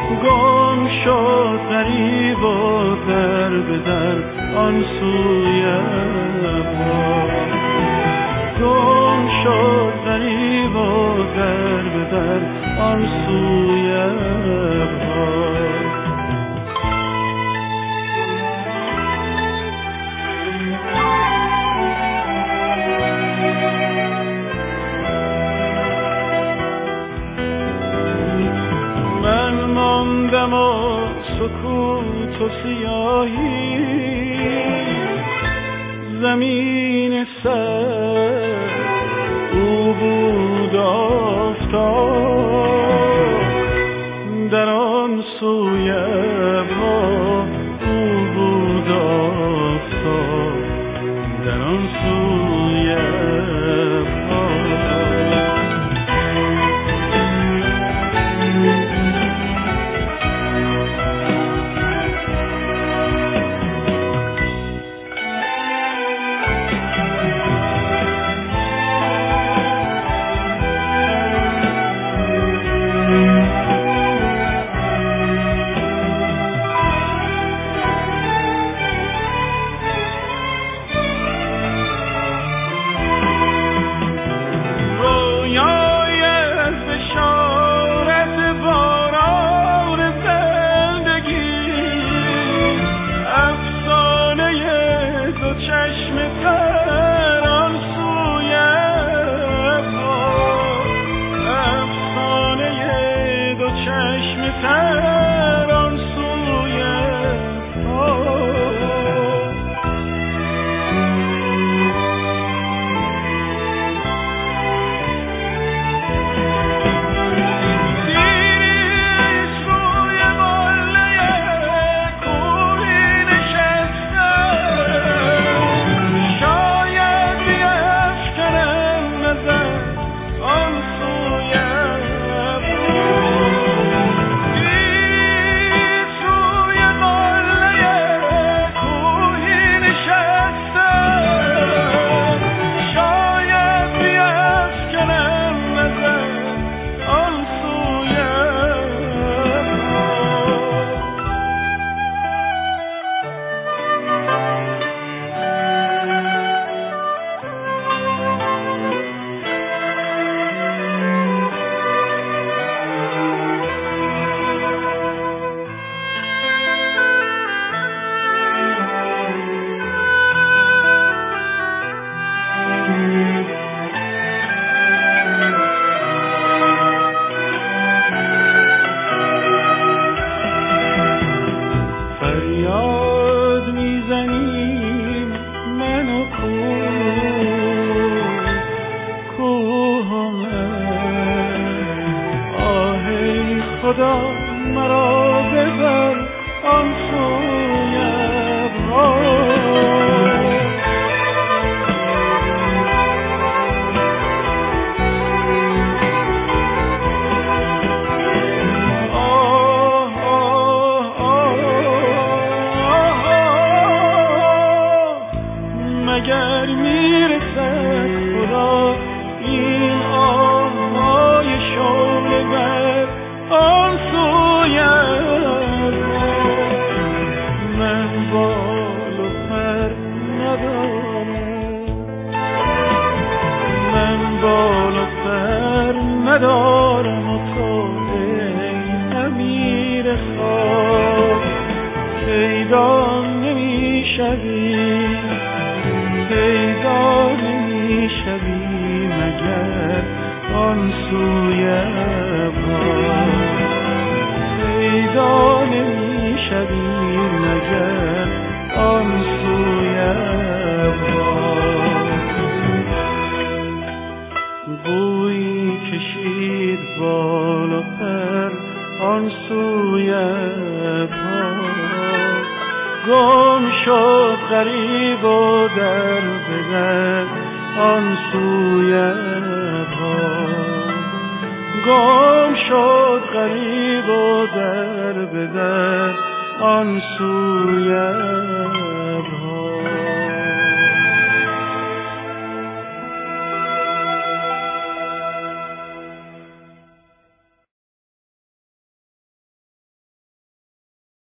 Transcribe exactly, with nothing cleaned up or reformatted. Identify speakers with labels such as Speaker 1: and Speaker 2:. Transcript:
Speaker 1: گم شد غریب و در به در آن سوی پا. گم شد غریب و در به در آن سوی پا. من ماندم و سکوت و سیاهی، زمین سر او بود آفتاب، در آن سوی پا او بود آفتاب، در آن سوی پا. خدا مرا ببر آن سوی پا. آه آه آه مگر میرسد خدا این آهای شعله بر آن سوی من بال و پر ندارم، من بال و پر ندارم و تو ای امیر خواب پیدا نمیشوی، پیدا نمیشوی مگر آن سوی پیدا نمیشوی مگر آن سوی پا. بویی کشید بال و پر آن سوی پا. گم شد غریب و در به در آن سوی پا. گم شد غریب و در به در آن سوی